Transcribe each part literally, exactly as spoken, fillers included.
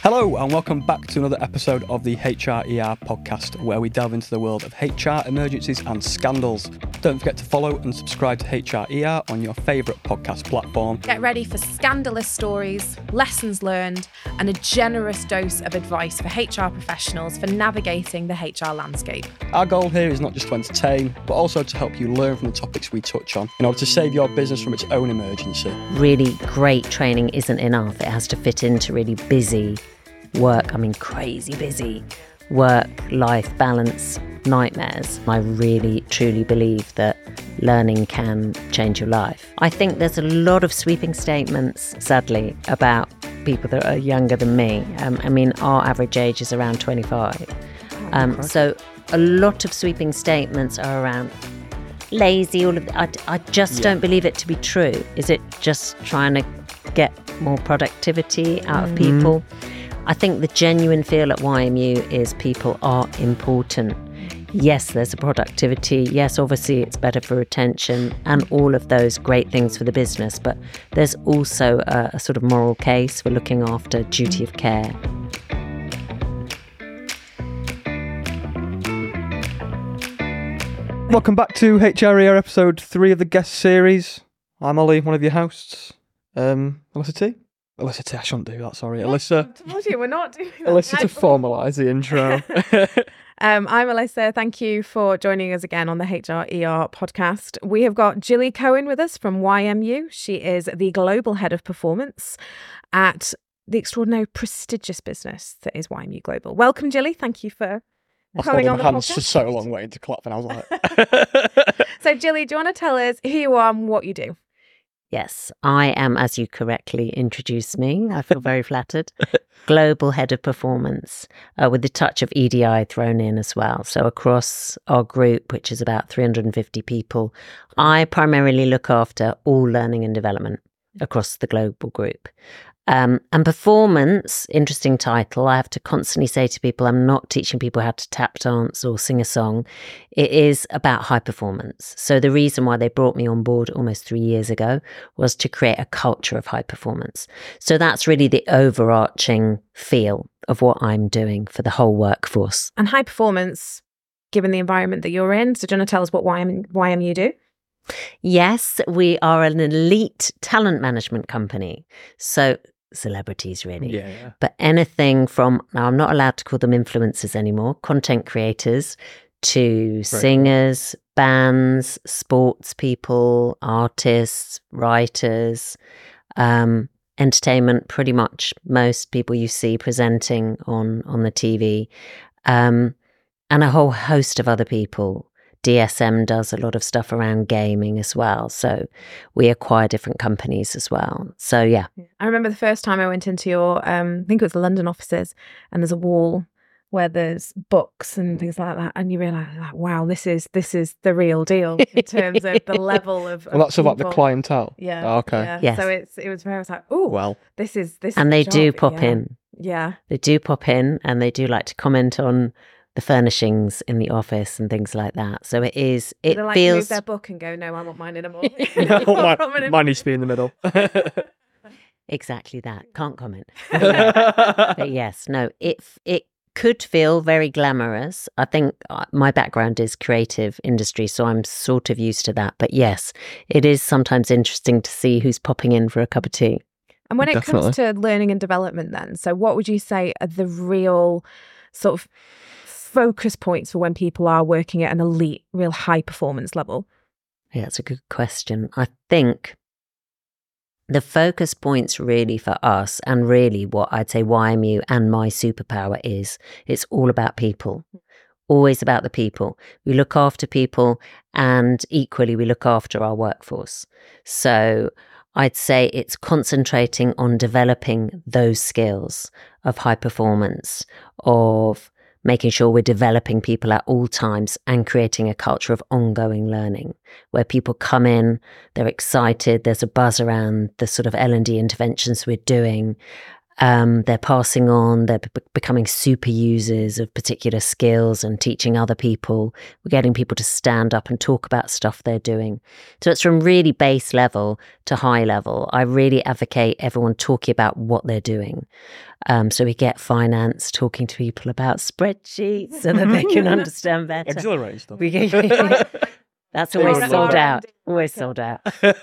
Hello and welcome back to another episode of the H R E R podcast, where we delve into the world of H R emergencies and scandals. Don't forget to follow and subscribe to H R E R on your favourite podcast platform. Get ready for scandalous stories, lessons learned, and a generous dose of advice for H R professionals for navigating the H R landscape. Our goal here is not just to entertain, but also to help you learn from the topics we touch on in order to save your business from its own emergency. Really great training isn't enough. It has to fit into really busy work, I mean crazy busy work-life balance nightmares. I really truly believe that learning can change your life. I think there's a lot of sweeping statements, sadly, about people that are younger than me. Um, I mean, our average age is around twenty-five. Um, so a lot of sweeping statements are around lazy, all of that. I, I just yeah. don't believe it to be true. Is it just trying to get more productivity out mm. of people? I think the genuine feel at Y M U is people are important. Yes, there's a productivity. Yes, obviously it's better for retention and all of those great things for the business. But there's also a, a sort of moral case for looking after duty of care. Welcome back to H R E R episode three of the guest series. I'm Ollie, one of your hosts. Um, Alyssa T. Alyssa T, I shouldn't do that, sorry. Alyssa. I told you, we're not doing that. Alyssa to formalise the intro. um, I'm Alyssa. Thank you for joining us again on the H R E R podcast. We have got Gilly Cohen with us from Y M U. She is the Global Head of Performance at the extraordinary prestigious business that is Y M U Global. Welcome, Gilly. Thank you for I coming on my the hands podcast. for so long waiting to clap, and I was like... So, Gilly, do you want to tell us who you are and what you do? Yes, I am, as you correctly introduced me, I feel very flattered, Global Head of Performance, uh, with the touch of E D I thrown in as well. So across our group, which is about three hundred fifty people, I primarily look after all learning and development across the global group. Um, and performance, interesting title. I have to constantly say to people, I'm not teaching people how to tap dance or sing a song. It is about high performance. So the reason why they brought me on board almost three years ago was to create a culture of high performance. So that's really the overarching feel of what I'm doing for the whole workforce. And high performance, given the environment that you're in. So do you want to tell us what Y M U do? Yes, we are an elite talent management company. So celebrities, really. Yeah, yeah. But anything from, now I'm not allowed to call them influencers anymore, content creators, to Very singers, cool. bands, sports people, artists, writers, um, entertainment, pretty much most people you see presenting on, on the T V, um, and a whole host of other people. D S M does a lot of stuff around gaming as well. So we acquire different companies as well. So, yeah. I remember the first time I went into your, um, I think it was the London offices, and there's a wall where there's books and things like that. And you realise, like, wow, this is this is the real deal in terms of the level of. Well, that's of about the clientele. Yeah. Oh, okay. Yeah. Yes. So it's it was very, I was like, oh, well, this is this. And is they the do job. pop yeah. in. Yeah. They do pop in, and they do like to comment on the furnishings in the office and things like that. So it is, it they like feels... move their book and go, no, I want mine anymore. no, mine, mine needs to be in the middle. Exactly that. Can't comment. But yes, no, it it could feel very glamorous. I think my background is creative industry, so I'm sort of used to that. But yes, it is sometimes interesting to see who's popping in for a cup of tea. And when it Definitely. comes to learning and development then, so what would you say are the real sort of focus points for when people are working at an elite, real high performance level? Yeah, that's a good question. I think the focus points really for us, and really what I'd say Y M U and my superpower is, it's all about people. Always about the people. We look after people, and equally we look after our workforce. So I'd say it's concentrating on developing those skills of high performance, of making sure we're developing people at all times and creating a culture of ongoing learning where people come in, they're excited, there's a buzz around the sort of L and D interventions we're doing, Um, they're passing on, they're b- becoming super users of particular skills and teaching other people. We're getting people to stand up and talk about stuff they're doing. So it's from really base level to high level. I really advocate everyone talking about what they're doing. Um, so we get finance talking to people about spreadsheets so that they can understand better. Exhilarating stuff. We get, that's always Everyone sold loves out. Always sold out.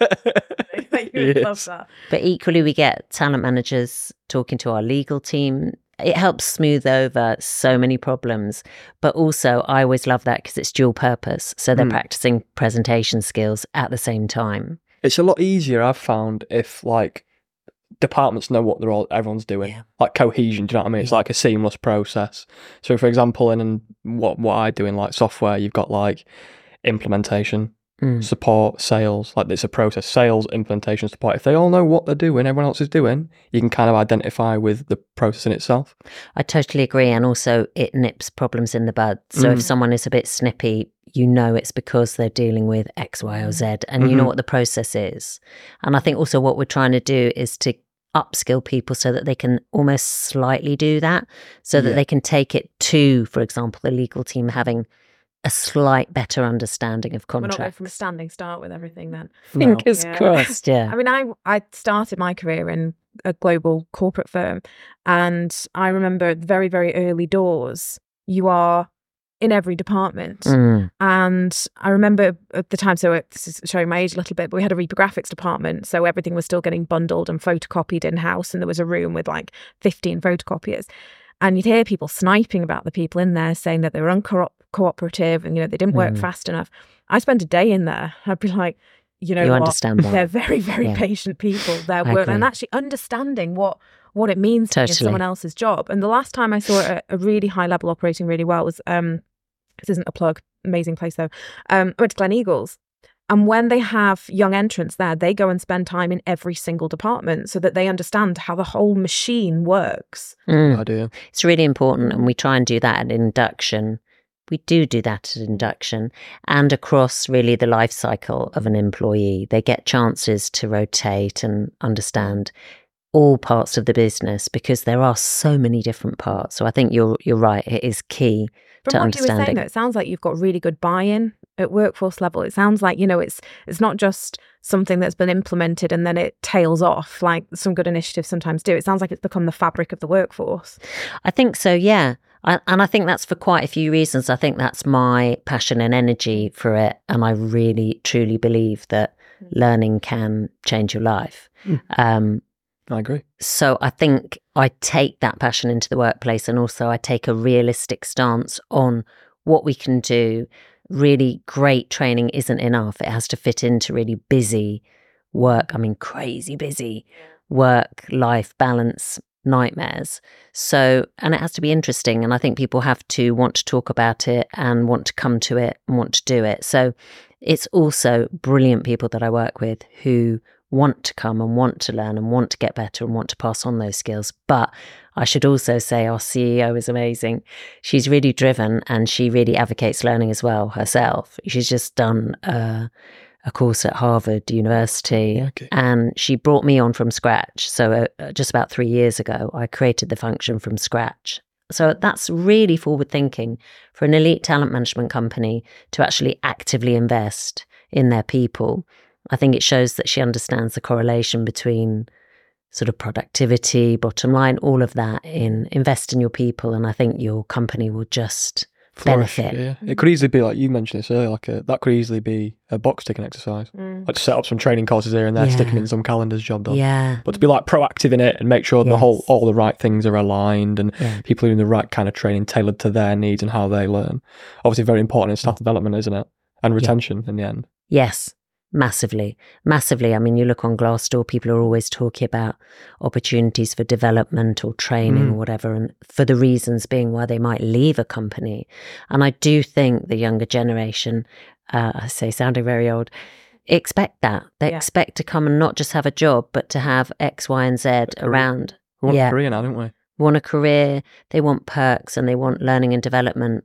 You would Yes. love that. But equally, we get talent managers talking to our legal team. It helps smooth over so many problems. But also, I always love that because it's dual purpose. So they're Mm. practicing presentation skills at the same time. It's a lot easier, I've found, if like departments know what they're all everyone's doing. Yeah. Like cohesion, do you know what I mean? It's Yeah. like a seamless process. So for example, in, in what what I do in like software, you've got like implementation, Mm. support, sales. Like it's a process. Sales, implementation, support. If they all know what they're doing, everyone else is doing, you can kind of identify with the process in itself. I totally agree. And also, it nips problems in the bud. So Mm. if someone is a bit snippy, you know it's because they're dealing with X, Y, or Z, and you know Mhm. what the process is. And I think also what we're trying to do is to upskill people so that they can almost slightly do that, so that Yeah. they can take it to, for example, the legal team having a slight better understanding of We're not going contracts. from a standing start with everything then. No. Fingers Yeah. crossed, yeah. I mean, I I started my career in a global corporate firm, and I remember at the very, very early doors, you are in every department. Mm, And I remember at the time, so it- this is showing my age a little bit, but we had a reprographics department. So everything was still getting bundled and photocopied in-house. And there was a room with like fifteen photocopiers. And you'd hear people sniping about the people in there, saying that they were uncooperative and, you know, they didn't work Mm. fast enough. I spent a day in there. I'd be like, you know You what? understand why. They're very, very Yeah. patient people. They're I work- and agree. actually understanding what what it means to be in Totally. someone else's job. And the last time I saw a, a really high level operating really well was um this isn't a plug, amazing place though. Um, I went to Glen Eagles. And when they have young entrants there, they go and spend time in every single department so that they understand how the whole machine works. mm. Idea. It's really important, and we try and do that at induction. We do do that at induction and across really the life cycle of an employee. They get chances to rotate and understand all parts of the business because there are so many different parts. So I think you're you're right. It is key From to what you were saying, understanding. though, it sounds like you've got really good buy-in at workforce level. It sounds like, you know, it's it's not just something that's been implemented and then it tails off like some good initiatives sometimes do. It sounds like it's become the fabric of the workforce. I think so, yeah. I, and I think that's for quite a few reasons. I think that's my passion and energy for it. And I really, truly believe that learning can change your life. Mm. Um, I agree. So I think I take that passion into the workplace, and also I take a realistic stance on what we can do. Really great training isn't enough. It has to fit into really busy work. I mean, crazy busy work, life balance nightmares. So, and it has to be interesting. And I think people have to want to talk about it and want to come to it and want to do it. So it's also brilliant people that I work with who want to come and want to learn and want to get better and want to pass on those skills. But I should also say our C E O is amazing. She's really driven and she really advocates learning as well herself. She's just done a, a course at Harvard University, Okay. and she brought me on from scratch. So uh, just about three years ago, I created the function from scratch. So that's really forward thinking for an elite talent management company to actually actively invest in their people. I think it shows that she understands the correlation between sort of productivity, bottom line, all of that in invest in your people. And I think your company will just Flourish, benefit. Yeah. It could easily be like you mentioned this earlier, like a, that could easily be a box ticking exercise. Mm. Like to set up some training courses here and there, Yeah. stick them in some calendars, job done. Yeah. But to be like proactive in it and make sure the whole Yes. all the right things are aligned and Yeah. people are doing the right kind of training tailored to their needs and how they learn. Obviously very important in staff development, isn't it? And retention in the end. Yes, massively, massively. I mean, you look on Glassdoor, people are always talking about opportunities for development or training Mm. or whatever, and for the reasons being why they might leave a company. And I do think the younger generation, uh, I say sounding very old, expect that. They Yeah. expect to come and not just have a job, but to have X, Y, and Z career. around. We want Yeah. a career now, don't we? Want a career, they want perks, and they want learning and development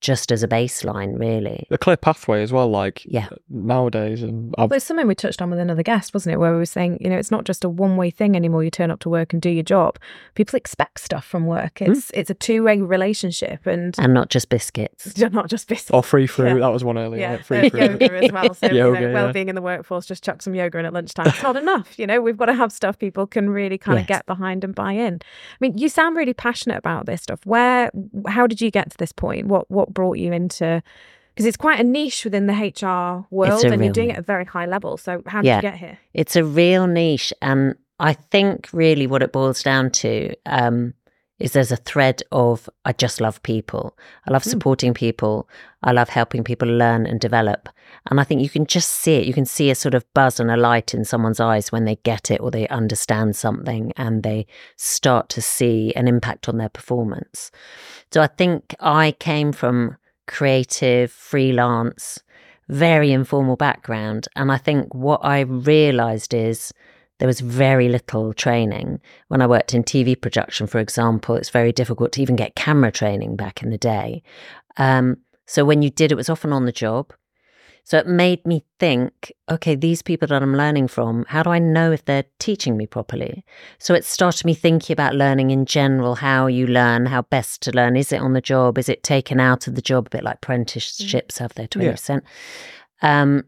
just as a baseline, really. A clear pathway as well, like Yeah. nowadays. And I've, Well, it's something we touched on with another guest, wasn't it? Where we were saying, you know, it's not just a one-way thing anymore. You turn up to work and do your job. People expect stuff from work. It's mm. it's a two-way relationship, and and not just biscuits. Not just biscuits. Or free fruit. Yeah. That was one earlier. Yeah, like free fruit. yoga as well. So Yoga, you know, yeah. well-being in the workforce. Just chuck some yoga in at lunchtime. It's not enough. You know, we've got to have stuff people can really kind Yes. of get behind and buy in. I mean, you sound really passionate about this stuff. Where, how did you get to this point? What what brought you into? Because it's quite a niche within the H R world, and you're doing it at a very high level. So how did Yeah. you get here? It's a real niche. And I think really what it boils down to um, is there's a thread of, I just love people. I love supporting people. I love helping people learn and develop. And I think you can just see it. You can see a sort of buzz and a light in someone's eyes when they get it or they understand something and they start to see an impact on their performance. So I think I came from creative, freelance, very informal background. And I think what I realised is there was very little training. When I worked in T V production, for example, it's very difficult to even get camera training back in the day. Um, so when you did, it was often on the job. So it made me think, okay, these people that I'm learning from, how do I know if they're teaching me properly? So it started me thinking about learning in general, how you learn, how best to learn. Is it on the job? Is it taken out of the job? A bit like apprenticeships have their twenty percent. Yeah. Um,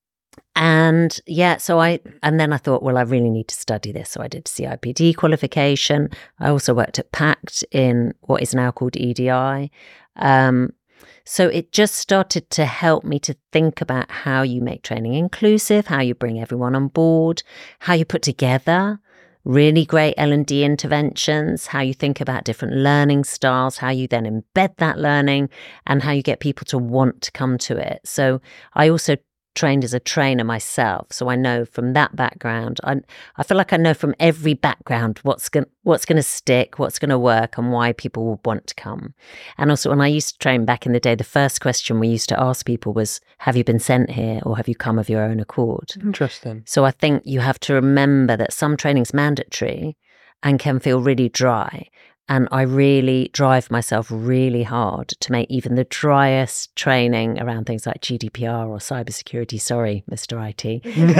and yeah, so I, and then I thought, well, I really need to study this. So I did C I P D qualification. I also worked at PACT in what is now called E D I. Um, So it just started to help me to think about how you make training inclusive, how you bring everyone on board, how you put together really great L and D interventions, how you think about different learning styles, how you then embed that learning, and how you get people to want to come to it. So I also trained as a trainer myself, so I know from that background, I I feel like I know from every background what's going what's going to stick, what's going to work, and why people will want to come. And also, when I used to train back in the day, the first question we used to ask people was, "Have you been sent here, or have you come of your own accord?" Interesting. So I think you have to remember that some training's mandatory and can feel really dry. And I really drive myself really hard to make even the driest training around things like G D P R or cybersecurity, sorry, Mister I T,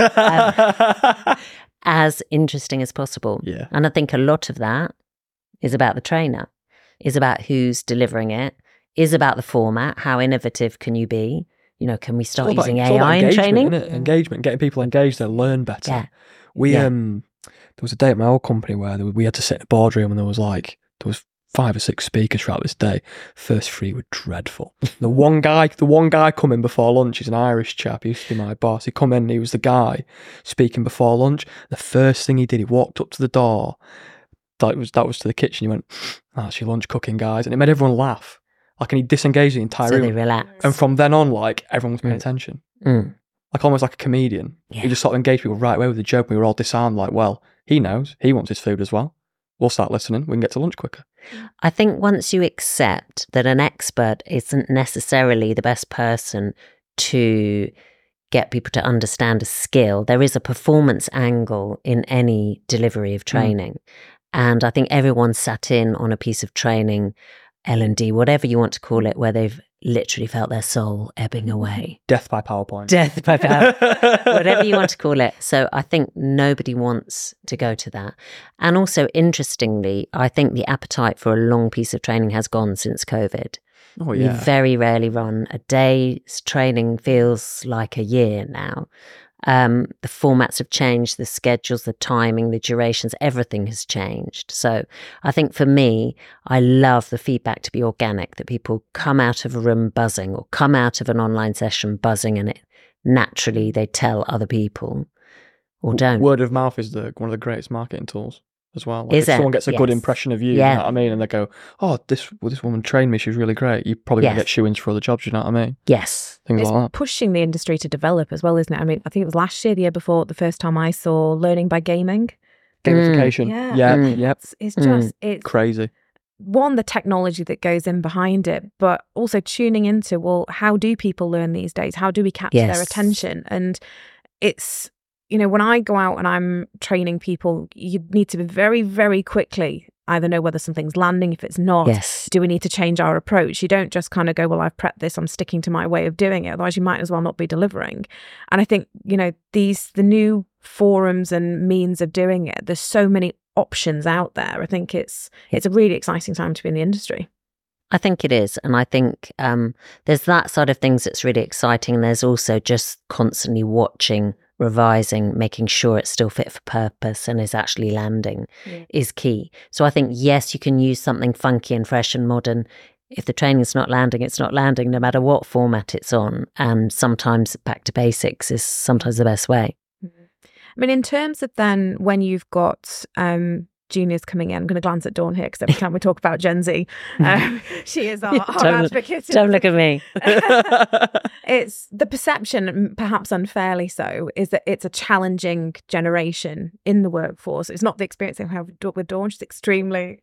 um, as interesting as possible. Yeah. And I think a lot of that is about the trainer, is about who's delivering it, is about the format, how innovative can you be? You know, can we start about, using A I in training? Isn't it? Engagement, getting people engaged, they learn better. Yeah. We, Yeah. um, there was a day at my old company where there, we had to sit in a boardroom and there was like, there was five or six speakers throughout this day. First three were dreadful. The one guy, the one guy come in before lunch, he's an Irish chap, he used to be my boss. He come in and he was the guy speaking before lunch. The first thing he did, he walked up to the door, that was that was to the kitchen. He went, "Oh, that's your lunch cooking, guys." And it made everyone laugh. Like, and he disengaged the entire So room. they relax. And from then on, like, everyone was paying Mm. attention. Mm. Like, almost like a comedian. Yeah. He just sort of engaged people right away with the joke. We were all disarmed, like, well, he knows. He wants his food as well. We'll start listening. We can get to lunch quicker. I think once you accept that an expert isn't necessarily the best person to get people to understand a skill, there is a performance angle in any delivery of training. Mm. And I think everyone sat in on a piece of training, L and D, whatever you want to call it, where they've literally felt their soul ebbing away. Death by PowerPoint. Death by PowerPoint. Whatever you want to call it. So I think nobody wants to go to that. And also, interestingly, I think the appetite for a long piece of training has gone since COVID. Oh, yeah. We very rarely run a day's training, feels like a year now. Um, the formats have changed, the schedules, the timing, the durations, everything has changed. So I think for me, I love the feedback to be organic, that people come out of a room buzzing or come out of an online session buzzing, and it naturally they tell other people or don't. Word of mouth is the one of the greatest marketing tools as well. Like, Is if it? someone gets a Yes. good impression of you, Yeah. you know what I mean? And they go, "Oh, this well, this woman trained me, she was really great." You're probably going Yes. to get shoo-ins for other jobs, you know what I mean? Yes. Things It's like that. pushing the industry to develop as well, isn't it? I mean, I think it was last year, the year before, the first time I saw learning by gaming. Gamification. Yeah. Yeah, Mm. yep. It's, it's Mm. just, it's Crazy. one, the technology that goes in behind it, but also tuning into, well, how do people learn these days? How do we capture their Yes. attention? And it's, you know, when I go out and I'm training people, you need to be very, very quickly either know whether something's landing. If it's not, Yes. do we need to change our approach? You don't just kind of go, well, I've prepped this, I'm sticking to my way of doing it. Otherwise, you might as well not be delivering. And I think, you know, these, the new forums and means of doing it, there's so many options out there. I think it's it's a really exciting time to be in the industry. I think it is. And I think um, there's that side of things that's really exciting. And there's also just constantly watching, revising, making sure it's still fit for purpose and is actually landing yeah. is key. So I think, yes, you can use something funky and fresh and modern. If the training's not landing, it's not landing, no matter what format it's on. And sometimes back to basics is sometimes the best way. Mm-hmm. I mean, in terms of then when you've got um, juniors coming in, I'm going to glance at Dawn here because every time we talk about Gen Z, um, she is our, our don't, advocate. Don't look at me. It's the perception, perhaps unfairly so, is that it's a challenging generation in the workforce. It's not the experience I have with Dawn. She's extremely,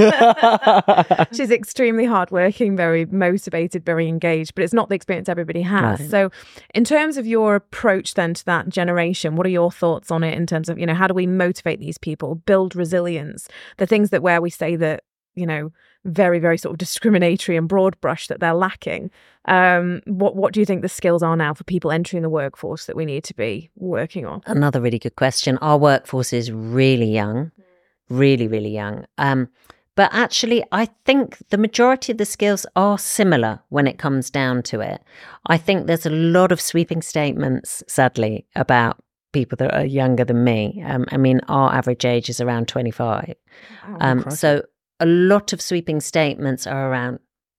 she's extremely hardworking, very motivated, very engaged, but it's not the experience everybody has. Right. So in terms of your approach then to that generation, what are your thoughts on it in terms of, you know, how do we motivate these people, build resilience, the things that where we say that, you know, very, very sort of discriminatory and broad brush that they're lacking. Um, what what do you think the skills are now for people entering the workforce that we need to be working on? Another really good question. Our workforce is really young, really, really young. Um, but actually, I think the majority of the skills are similar when it comes down to it. I think there's a lot of sweeping statements, sadly, about people that are younger than me. Um, I mean, our average age is around twenty-five. Wow, um, so a lot of sweeping statements are around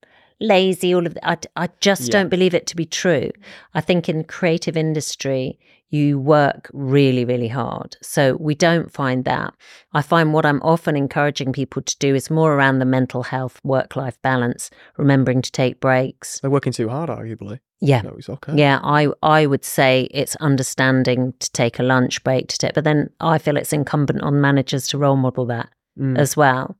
lazy, all of that. I, I just yeah. don't believe it to be true. I think in creative industry, you work really, really hard. So we don't find that. I find what I'm often encouraging people to do is more around the mental health, work-life balance, remembering to take breaks. They're working too hard, arguably. Yeah. No, it's okay. Yeah, I, I would say it's understanding to take a lunch break, to take, but then I feel it's incumbent on managers to role model that. Mm. As well.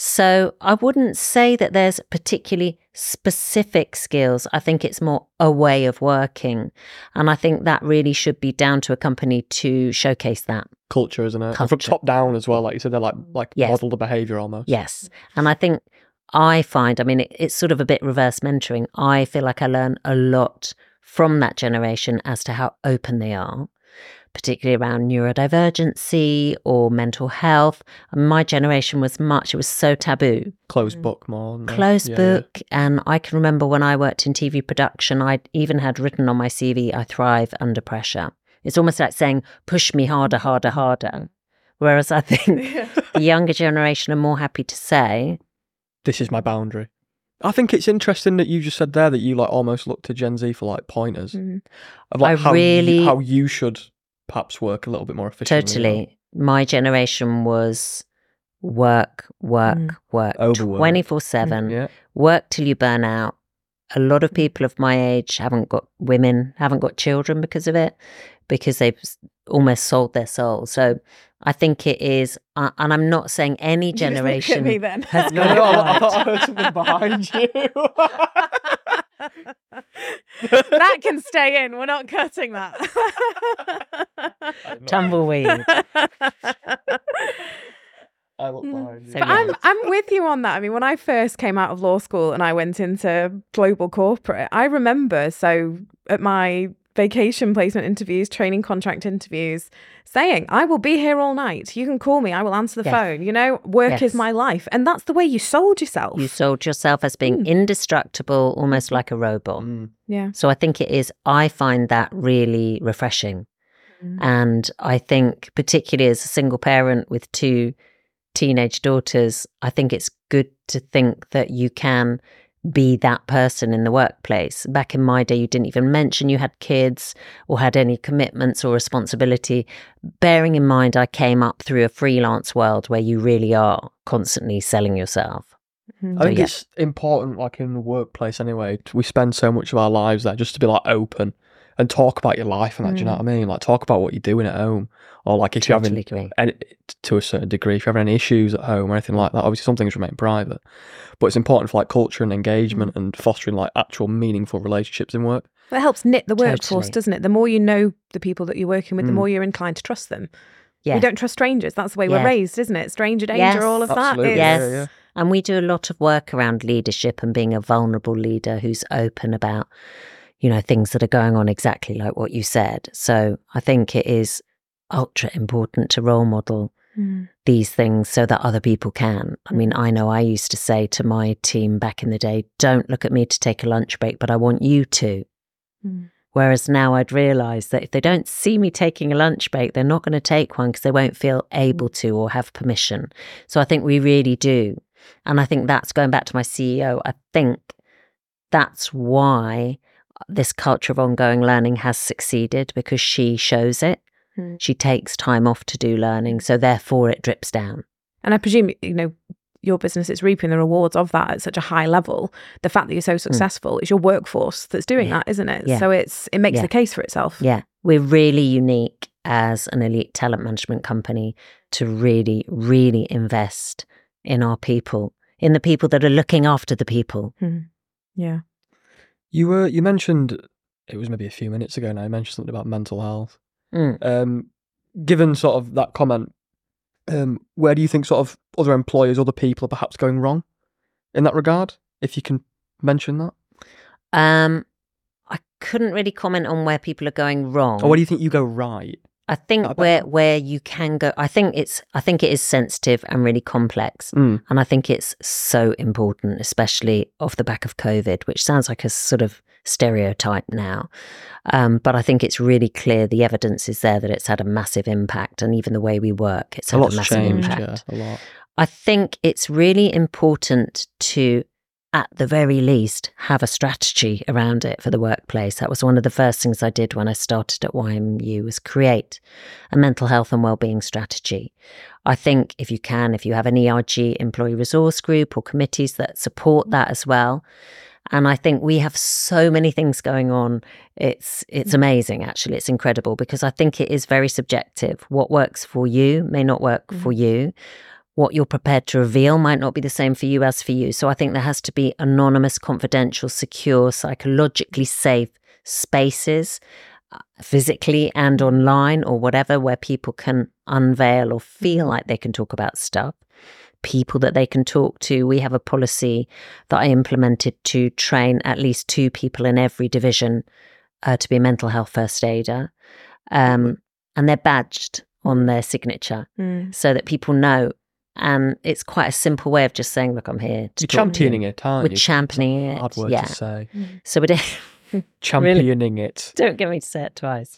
So I wouldn't say that there's particularly specific skills. I think it's more a way of working. And I think that really should be down to a company to showcase that. Culture, isn't it? And from top down as well, like you said, they're like, like yes. model the behaviour almost. Yes. And I think I find, I mean, it, it's sort of a bit reverse mentoring. I feel like I learn a lot from that generation as to how open they are, particularly around neurodivergency or mental health. And my generation was much, it was so taboo. Closed book more. No? Closed yeah, book. Yeah. And I can remember when I worked in T V production, I even had written on my C V, I thrive under pressure. It's almost like saying, push me harder, harder, harder. Whereas I think yeah. the younger generation are more happy to say, this is my boundary. I think it's interesting that you just said there that you like almost look to Gen Z for like pointers. Mm. Of like I how really... You, how you should perhaps work a little bit more efficiently. Totally. My generation was work, work, mm. work, Overwork. twenty-four seven, yeah. work till you burn out. A lot of people of my age haven't got women, haven't got children because of it, because they've almost sold their soul. So I think it is, uh, and I'm not saying any generation me then. has no, got no, it I, right. I thought I heard something behind you. That can stay in. We're not cutting that. Tumbleweed. I look behind you. But I'm I'm with you on that. I mean, when I first came out of law school and I went into global corporate, I remember so at my vacation placement interviews, training contract interviews, saying, I will be here all night. You can call me. I will answer the yes. phone. You know, work yes. is my life. And that's the way you sold yourself. You sold yourself as being mm. indestructible, almost like a robot. Mm. Yeah. So I think it is, I find that really refreshing. Mm. And I think particularly as a single parent with two teenage daughters, I think it's good to think that you can be that person in the workplace. Back in my day, you didn't even mention you had kids or had any commitments or responsibility. Bearing in mind, I came up through a freelance world where you really are constantly selling yourself. Mm-hmm. I think so, yeah. it's important, like in the workplace anyway, we spend so much of our lives there just to be like open and talk about your life and that, mm. do you know what I mean? Like talk about what you're doing at home, or like if totally you're having, any, to a certain degree, if you're having any issues at home or anything like that, obviously some things remain private, but it's important for like culture and engagement mm. and fostering like actual meaningful relationships in work. That helps knit the workforce, Totally. doesn't it? The more you know the people that you're working with, mm. the more you're inclined to trust them. Yeah. We don't trust strangers. That's the way Yeah. we're raised, isn't it? Stranger danger, Yes. all of Absolutely. that. Yes. Yeah, yeah. And we do a lot of work around leadership and being a vulnerable leader who's open about, you know, things that are going on exactly like what you said. So I think it is ultra important to role model Mm. these things so that other people can. I mean, I know I used to say to my team back in the day, don't look at me to take a lunch break, but I want you to. Mm. Whereas now I'd realise that if they don't see me taking a lunch break, they're not going to take one because they won't feel able to or have permission. So I think we really do. And I think that's going back to my C E O. I think that's why this culture of ongoing learning has succeeded, because she shows it. Mm. She takes time off to do learning. So therefore it drips down. And I presume, you know, your business is reaping the rewards of that at such a high level. The fact that you're so successful, mm. it's your workforce that's doing Yeah. that, isn't it? Yeah. So it's it makes Yeah. the case for itself. Yeah. We're really unique as an elite talent management company to really, really invest in our people, in the people that are looking after the people. Mm. Yeah. You were you mentioned, it was maybe a few minutes ago now, you mentioned something about mental health. Mm. Um, given sort of that comment, um, where do you think sort of other employers, other people are perhaps going wrong in that regard? If you can mention that. Um, I couldn't really comment on where people are going wrong. Or where do you think you go right? I think I bet- where where you can go, I think it's I think it is sensitive and really complex, Mm. and I think it's so important, especially off the back of COVID, which sounds like a sort of stereotype now, um, but I think it's really clear the evidence is there that it's had a massive impact, and even the way we work, it's A had a lot's massive changed, impact. yeah, a lot. I think it's really important to, at the very least, have a strategy around it for the workplace. That was one of the first things I did when I started at Y M U, was create a mental health and wellbeing strategy. I think if you can, if you have an E R G, employee resource group, or committees that support that as well. And I think we have so many things going on. It's it's amazing, actually. It's incredible, because I think it is very subjective. What works for you may not work mm-hmm. for you. What you're prepared to reveal might not be the same for you as for you. So I think there has to be anonymous, confidential, secure, psychologically safe spaces, uh, physically and online or whatever, where people can unveil or feel like they can talk about stuff. People that they can talk to. We have a policy that I implemented to train at least two people in every division uh, to be a mental health first aider. Um, and they're badged on their signature Mm. so that people know. And it's quite a simple way of just saying, look, I'm here to You're talk championing to you. it, aren't We're you? championing It's a it. hard word yeah. to say. So we're Championing it. Don't get me to say it twice.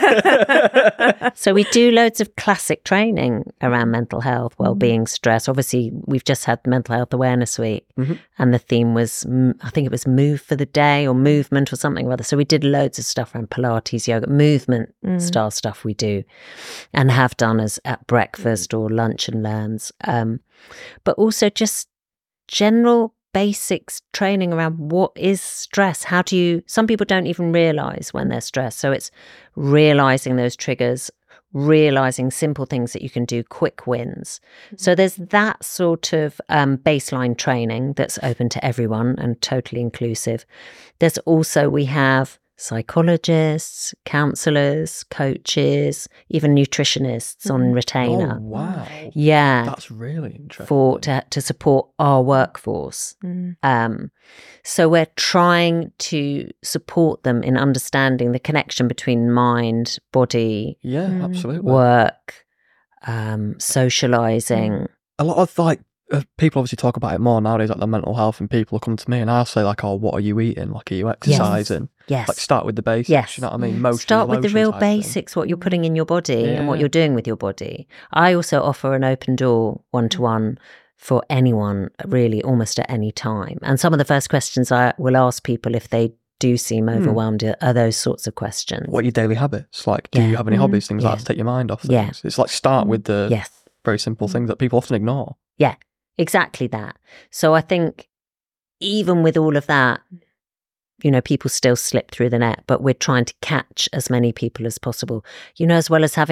So we do loads of classic training around mental health, well-being, stress. Obviously, we've just had Mental Health Awareness Week, Mm-hmm. and the theme was, mm, I think it was move for the day or movement or something or other. So we did loads of stuff around Pilates, yoga, movement Mm. style stuff we do and have done as at breakfast or lunch and learns. Um, but also just general basics training around what is stress. How do you, some people don't even realize when they're stressed. So it's realizing those triggers, realizing simple things that you can do, quick wins. So there's that sort of um, baseline training that's open to everyone and totally inclusive. There's also, we have psychologists, counselors, coaches, even nutritionists on retainer. Oh, wow. Yeah. That's really interesting. For to, to support our workforce. Mm. Um, so we're trying to support them in understanding the connection between mind, body, Yeah, Mm. absolutely. work, um, socializing. A lot of like uh, people obviously talk about it more nowadays, like the mental health, and people will come to me and I'll say like, oh, what are you eating? Like, are you exercising? Yes. Like, start with the basics. Yes. You know what I mean? Motion, Start with the lotion real type thing. basics, what you're putting in your body and what Yeah. you're doing with your body. I also offer an open door one-to-one for anyone, really, almost at any time. And some of the first questions I will ask people if they do seem Hmm. overwhelmed are those sorts of questions. What are your daily habits? Like, do Yeah. you have any Mhm. hobbies? Things like Yeah. that to take your mind off things. Yeah. It's like start with the Yes. very simple things that people often ignore. Yeah, exactly that. So I think even with all of that, you know, people still slip through the net, but we're trying to catch as many people as possible, you know, as well as having the,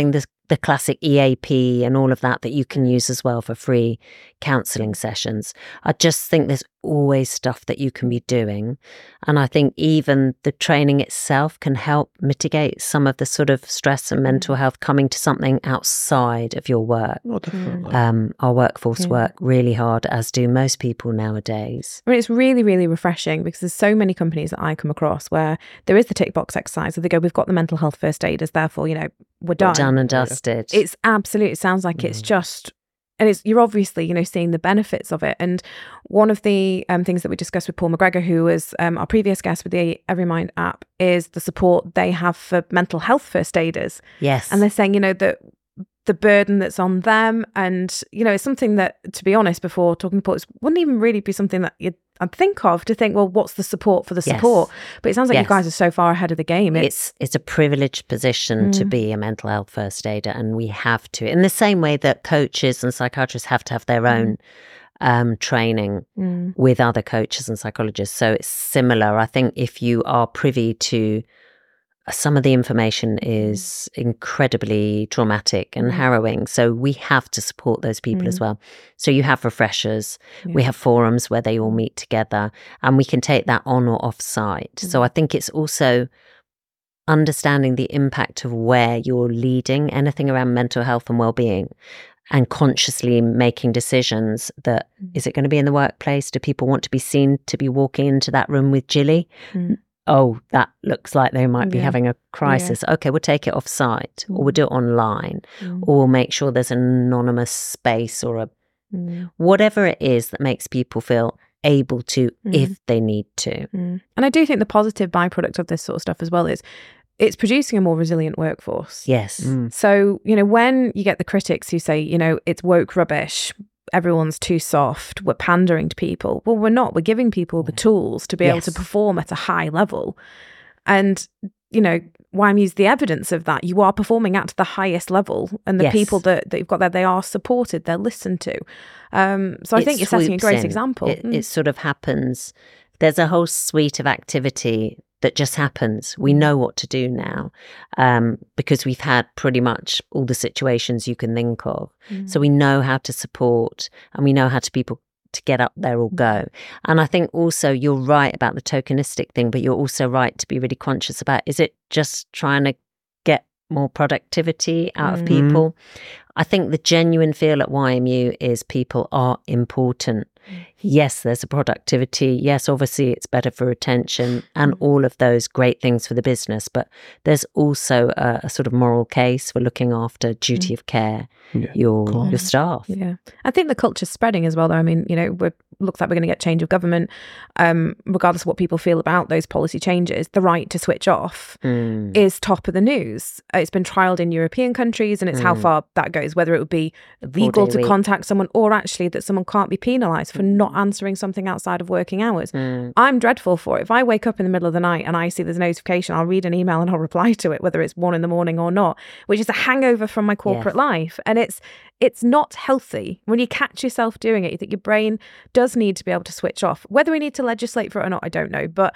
the classic E A P and all of that that you can use as well for free counselling sessions. I just think there's always stuff that you can be doing. And I think even the training itself can help mitigate some of the sort of stress and mental health coming to something outside of your work. Oh, definitely. Um, our workforce Yeah. work really hard, as do most people nowadays. I mean, it's really, really refreshing because there's so many companies that I come across where there is the tick box exercise where they go, we've got the mental health first aiders, therefore, you know, we're done. Done and dusted. It's absolutely, it sounds like it's just, and it's, you're obviously, you know, seeing the benefits of it. And one of the um, things that we discussed with Paul McGregor, who was um, our previous guest with the Everymind app, is the support they have for mental health first aiders. Yes. And they're saying, you know, that the burden that's on them, and, you know, it's something that, to be honest, before talking to Paul, it wouldn't even really be something that you'd I'd think of to think, well, what's the support for the Yes. support? But it sounds like Yes. you guys are so far ahead of the game. It's, It's it's a privileged position to Mm. be a mental health first aider, and we have to, in the same way that coaches and psychiatrists have to have their own um, training Mm. with other coaches and psychologists. So it's similar. I think if you are privy to some of the information is incredibly traumatic and Mm. harrowing. So we have to support those people as Mm. well. So you have refreshers, Yeah. we have forums where they all meet together, and we can take that on or off site. So I think it's also understanding the impact of where you're leading anything around mental health and well-being, and consciously making decisions that, is it going to be in the workplace? Do people want to be seen to be walking into that room with Jilly? Mm. Oh, that looks like they might be Yeah. having a crisis. Okay, we'll take it off site, or we'll do it online, Mm. or we'll make sure there's an anonymous space or a Mm. whatever it is that makes people feel able to Mm. if they need to. Mm. And I do think the positive byproduct of this sort of stuff as well is it's producing a more resilient workforce. Yes. Mm. So, you know, when you get the critics who say, you know, it's woke rubbish, everyone's too soft, we're pandering to people. Well, we're not. We're giving people the tools to be able to Yes. perform at a high level. And, you know, Y M U's the evidence of that. You are performing at the highest level, and the Yes. people that, that you've got there, they are supported, they're listened to. Um, so I It think you're setting a swoops great in. example. It, Mm. it sort of happens. There's a whole suite of activity that just happens. We know what to do now, um, because we've had pretty much all the situations you can think of. Mm. So we know how to support, and we know how to people to get up there or go. And I think also you're right about the tokenistic thing, but you're also right to be really conscious about, is it just trying to get more productivity out of Mm. people? I think the genuine feel at Y M U is people are important. Yes, there's a productivity. Yes, obviously it's better for retention and all of those great things for the business. But there's also a, a sort of moral case for looking after duty of care, Yeah, your of course. your staff. Yeah. I think the culture's spreading as well, though. I mean, you know, we're looks like we're going to get change of government, um, regardless of what people feel about those policy changes. The right to switch off Mm. is top of the news. Uh, It's been trialled in European countries, and it's how Mm. far that goes, whether it would be legal four-day to week. contact someone, or actually that someone can't be penalised for not answering something outside of working hours. Mm. I'm dreadful for it. If I wake up in the middle of the night and I see there's a notification, I'll read an email and I'll reply to it, whether it's one in the morning or not, which is a hangover from my corporate Yes. life. And it's it's not healthy. When you catch yourself doing it, you think your brain does need to be able to switch off. Whether we need to legislate for it or not, I don't know. But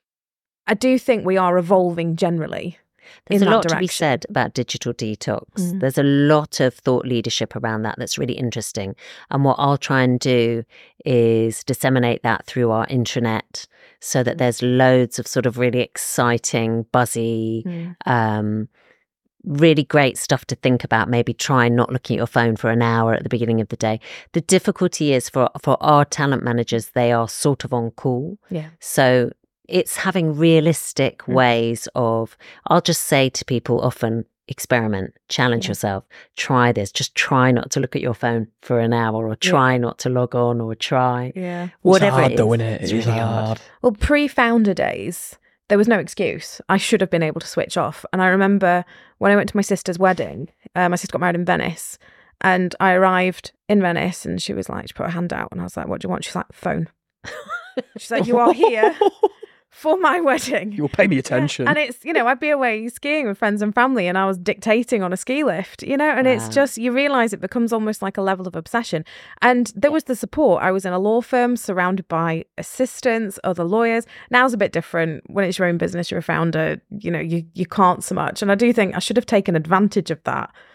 I do think we are evolving generally. There's in a that lot to be direction. said about digital detox. Mm. There's a lot of thought leadership around that that's really interesting. And what I'll try and do is disseminate that through our intranet so that there's loads of sort of really exciting, buzzy, Mm. um, really great stuff to think about. Maybe try not looking at your phone for an hour at the beginning of the day. The difficulty is for, for our talent managers, they are sort of on call. Yeah. So it's having realistic Mm. ways of, I'll just say to people often, experiment, challenge Yeah. yourself, try this, just try not to look at your phone for an hour, or try not to log on, or try Yeah. whatever it's hard it is. though, isn't it? It's It is really hard. hard. Well, pre-founder days, there was no excuse. I should have been able to switch off. And I remember when I went to my sister's wedding, uh, my sister got married in Venice, and I arrived in Venice, and she was like, she put her hand out, and I was like, what do you want? She's like, phone. She's like, you are here for my wedding. You'll pay me attention. And it's, you know, I'd be away skiing with friends and family, and I was dictating on a ski lift, you know, and it's Wow. just, you realise it becomes almost like a level of obsession. And there was the support. I was in a law firm surrounded by assistants, other lawyers. Now's a bit different. When it's your own business, you're a founder, you know, you, you can't so much. And I do think I should have taken advantage of that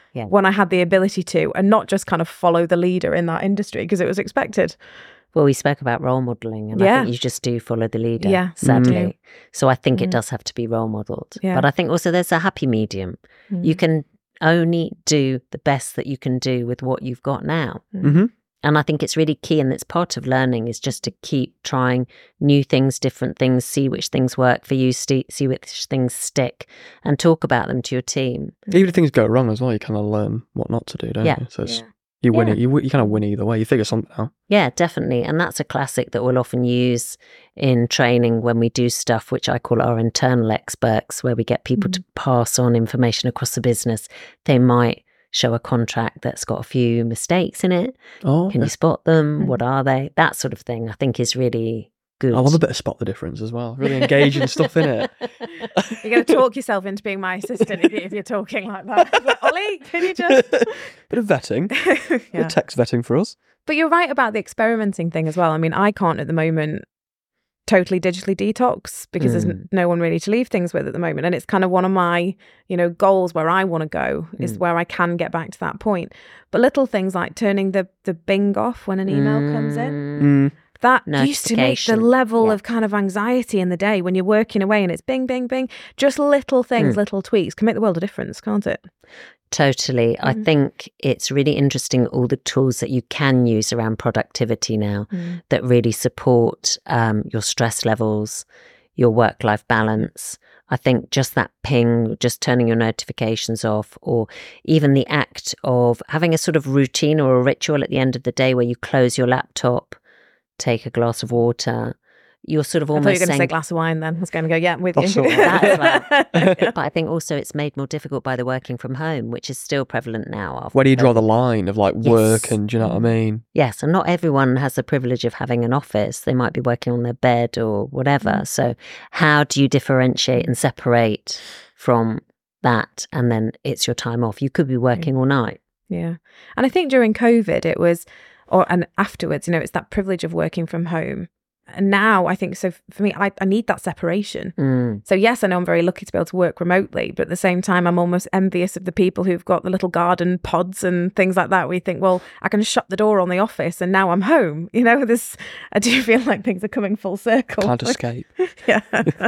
Yeah. when I had the ability to, and not just kind of follow the leader in that industry because it was expected. Well, we spoke about role modelling, and Yeah. I think you just do follow the leader, Yeah, sadly. mm. So I think Mm. it does have to be role modelled. Yeah. But I think also there's a happy medium. Mm. You can only do the best that you can do with what you've got now. Mm-hmm. And I think it's really key, and it's part of learning, is just to keep trying new things, different things, see which things work for you, st- see which things stick, and talk about them to your team. Even if things go wrong as well, you kind of learn what not to do, don't Yeah. you? So it's, Yeah. you win Yeah. it. You, you kind of win either way. You figure something out. Yeah, definitely. And that's a classic that we'll often use in training when we do stuff, which I call our internal experts, where we get people Mm. to pass on information across the business. They might show a contract that's got a few mistakes in it. Oh, Can okay. you spot them? Mm. What are they? That sort of thing, I think, is really good. I love a bit of spot the difference as well. Really engaging stuff in it. You're going to talk yourself into being my assistant if, you, if you're talking like that. Like, Ollie, can you just... Bit of vetting. Bit Yeah. of text vetting for us. But you're right about the experimenting thing as well. I mean, I can't at the moment totally digitally detox because there's n- no one really to leave things with at the moment. And it's kind of one of my, you know, goals where I want to go is Mm. where I can get back to that point. But little things like turning the, the bing off when an email comes in, Mm. Mm. that used to make the Notification. level Yeah. of kind of anxiety in the day when you're working away and it's bing, bing, bing. Just little things, Mm. little tweaks can make the world a difference, can't it? Totally. I Mhm. think it's really interesting, all the tools that you can use around productivity now Mm. that really support um, your stress levels, your work-life balance. I think just that ping, just turning your notifications off, or even the act of having a sort of routine or a ritual at the end of the day where you close your laptop, take a glass of water. You're sort of I almost thought you were going to saying say glass of wine then. I was going to go, yeah, I'm with Also, you. that as well. But I think also it's made more difficult by the working from home, which is still prevalent now. After Where do you draw COVID. the line of like Yes. work and do you know what I mean? Yes, and not everyone has the privilege of having an office. They might be working on their bed or whatever. Mm. So how do you differentiate and separate from that, and then it's your time off? You could be working all night. Yeah. And I think during COVID it was, or and afterwards, you know, it's that privilege of working from home. And now I think, so for me, I, I need that separation. Mm. So yes, I know I'm very lucky to be able to work remotely, but at the same time, I'm almost envious of the people who've got the little garden pods and things like that, where you think, well, I can shut the door on the office and now I'm home. You know, this, I do feel like things are coming full circle. Can't Like, escape. yeah.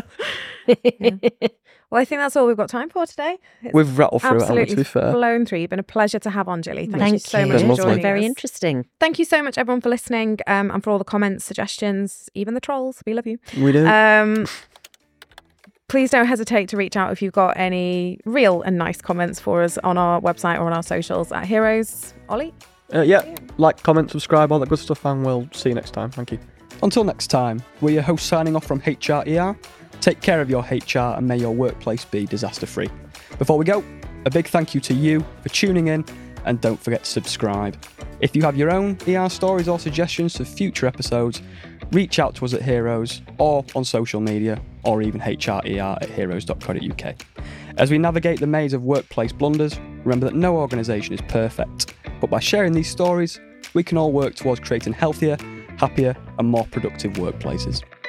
Yeah. Well, I think that's all we've got time for today. It's We've rattled through it, haven't we, absolutely to be fair. flown through. You've been a pleasure to have on, Gilly. Thank, Thank you so you. much Been for lovely. joining Very us. interesting. Thank you so much, everyone, for listening, um, and for all the comments, suggestions, even the trolls. We love you. We do. Um, please don't hesitate to reach out if you've got any real and nice comments for us on our website or on our socials at Heroes. Ollie? Uh, yeah, like, comment, subscribe, all that good stuff, and we'll see you next time. Thank you. Until next time, we're your hosts signing off from H R E R. Take care of your H R and may your workplace be disaster-free. Before we go, a big thank you to you for tuning in, and don't forget to subscribe. If you have your own E R stories or suggestions for future episodes, reach out to us at Heroes or on social media, or even H R E R at heroes dot co dot U K. As we navigate the maze of workplace blunders, remember that no organisation is perfect, but by sharing these stories, we can all work towards creating healthier, happier and more productive workplaces.